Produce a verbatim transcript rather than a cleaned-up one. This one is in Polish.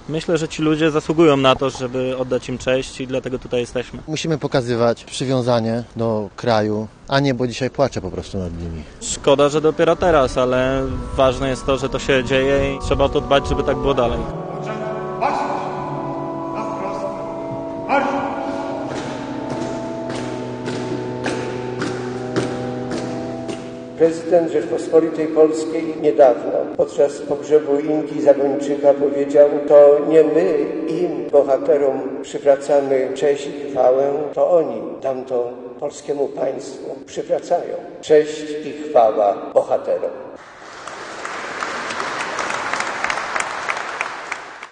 Myślę, że ci ludzie zasługują na to, żeby oddać im cześć i dlatego tutaj jesteśmy. Musimy pokazywać przywiązanie do kraju, a nie, bo dzisiaj płaczę po prostu nad nimi. Szkoda, że dopiero teraz, ale ważne jest to, że to się dzieje i trzeba o to dbać, żeby tak było dalej. Prezydent Rzeczpospolitej Polskiej niedawno podczas pogrzebu Ingi Zagończyka powiedział: to nie my im, bohaterom, przywracamy cześć i chwałę, to oni tamto polskiemu państwu przywracają cześć i chwała bohaterom.